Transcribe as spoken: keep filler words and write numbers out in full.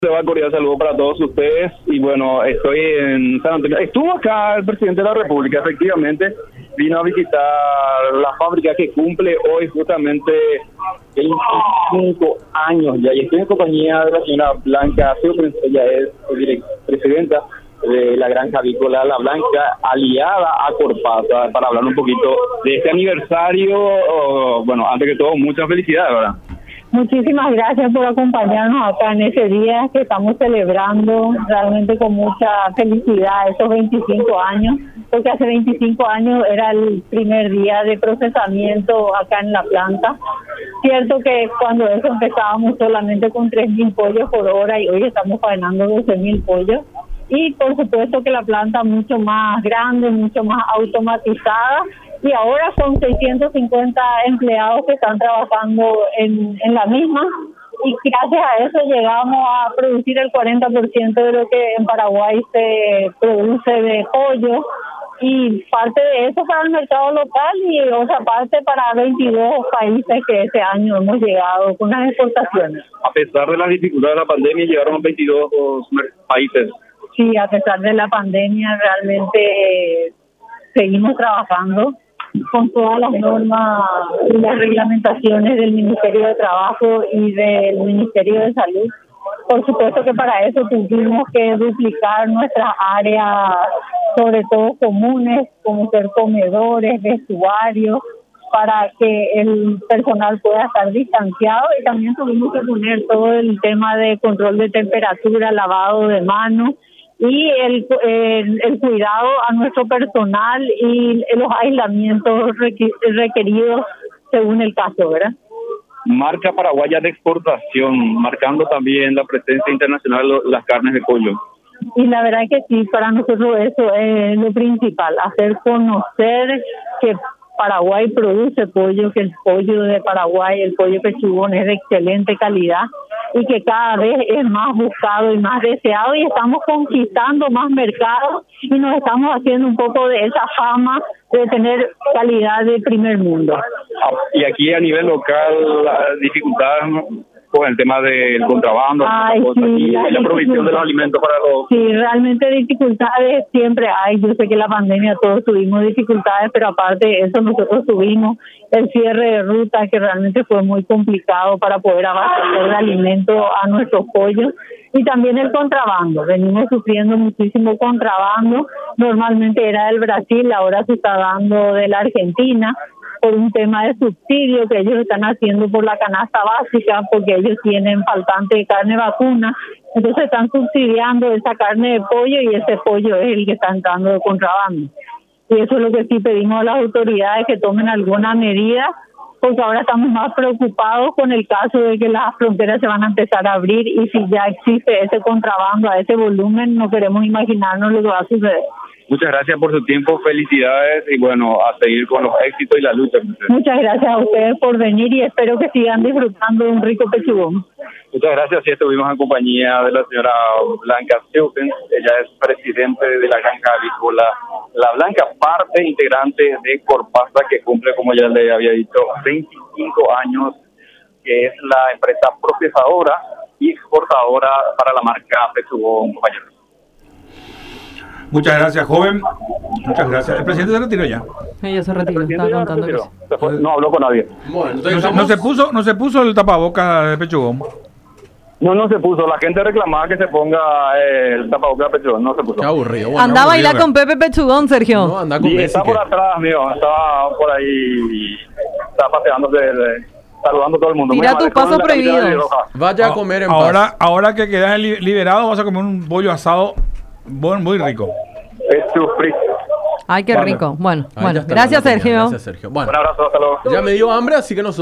Un cordial saludo para todos ustedes y bueno, estoy en San Antonio. Estuvo acá el presidente de la República, efectivamente, vino a visitar la fábrica que cumple hoy justamente veinticinco años ya, y estoy en compañía de la señora Blanca Seufen. Ella es presidenta de la granja avícola La Blanca, aliada a Corpasa, para hablar un poquito de este aniversario. Oh, bueno, antes que todo, muchas felicidades, ¿verdad? Muchísimas gracias por acompañarnos acá en ese día que estamos celebrando realmente con mucha felicidad esos veinticinco años, porque hace veinticinco años era el primer día de procesamiento acá en la planta. Cierto que cuando eso empezábamos solamente con tres mil pollos por hora y hoy estamos faenando doce mil pollos. Y por supuesto que la planta mucho más grande, mucho más automatizada, y ahora son seiscientos cincuenta empleados que están trabajando en, en la misma, y gracias a eso llegamos a producir el cuarenta por ciento de lo que en Paraguay se produce de pollo, y parte de eso para el mercado local y otra parte para veintidós países que este año hemos llegado con las exportaciones. A pesar de las dificultades de la pandemia, llegaron a veintidós países. Sí, a pesar de la pandemia, realmente eh, seguimos trabajando con todas las normas y las reglamentaciones del Ministerio de Trabajo y del Ministerio de Salud. Por supuesto que para eso tuvimos que duplicar nuestras áreas, sobre todo comunes, como ser comedores, vestuarios, para que el personal pueda estar distanciado, y también tuvimos que poner todo el tema de control de temperatura, lavado de manos, y el, el, el cuidado a nuestro personal y los aislamientos requeridos según el caso, ¿verdad? Marca paraguaya de exportación, marcando también la presencia internacional de las carnes de pollo. Y la verdad que sí, para nosotros eso es lo principal, hacer conocer que Paraguay produce pollo, que el pollo de Paraguay, el pollo pechugón, es de excelente calidad y que cada vez es más buscado y más deseado, y estamos conquistando más mercados y nos estamos haciendo un poco de esa fama de tener calidad de primer mundo. Y aquí a nivel local, las dificultades con el tema del contrabando, Ay, cosas, sí, y la, la provisión de los alimentos para los... Sí, realmente dificultades siempre hay. Yo sé que la pandemia todos tuvimos dificultades, pero aparte de eso nosotros tuvimos el cierre de ruta, que realmente fue muy complicado para poder abastecer de alimentos a nuestros pollos, y también el contrabando. Venimos sufriendo muchísimo contrabando, normalmente era del Brasil, ahora se está dando de la Argentina, por un tema de subsidio que ellos están haciendo por la canasta básica, porque ellos tienen faltante de carne vacuna, entonces están subsidiando esa carne de pollo y ese pollo es el que está entrando de contrabando. Y eso es lo que sí pedimos a las autoridades, que tomen alguna medida, porque ahora estamos más preocupados con el caso de que las fronteras se van a empezar a abrir, y si ya existe ese contrabando a ese volumen, no queremos imaginarnos lo que va a suceder. Muchas gracias por su tiempo, felicidades y bueno, a seguir con los éxitos y la lucha. Muchas gracias a ustedes por venir y espero que sigan disfrutando de un rico pechugón. Muchas gracias, sí, estuvimos en compañía de la señora Blanca Seufen. Ella es presidente de la granja avícola La Blanca, parte integrante de Corpasa, que cumple, como ya le había dicho, veinticinco años, que es la empresa procesadora y exportadora para la marca Pechugón, compañero. Muchas gracias, joven. Muchas gracias. ¿El presidente se retiró ya? Ella se retiró, estaba contando que se fue, no habló con nadie. Bueno, entonces, no, se, no se puso, no se puso el tapabocas de pechugón. No, no se puso. La gente reclamaba que se ponga eh, el tapabocas de pechugón. No se puso. Qué aburrido. Bueno, anda a bailar aburrido, con Pepe Pechugón, Sergio. No, anda con y Messi, está por que... atrás, mío. Estaba por ahí. Está paseándose, eh, saludando a todo el mundo. Mira tus pasos prohibidos. Vaya a comer en ahora, paz. Ahora que quedas liberado, vas a comer un pollo asado muy, muy rico. Es sufrir. Ay, qué bueno. rico. Bueno, Ahí bueno. Gracias, Sergio. Gracias, Sergio. Bueno, un abrazo, hasta luego. Ya me dio hambre, así que nosotros...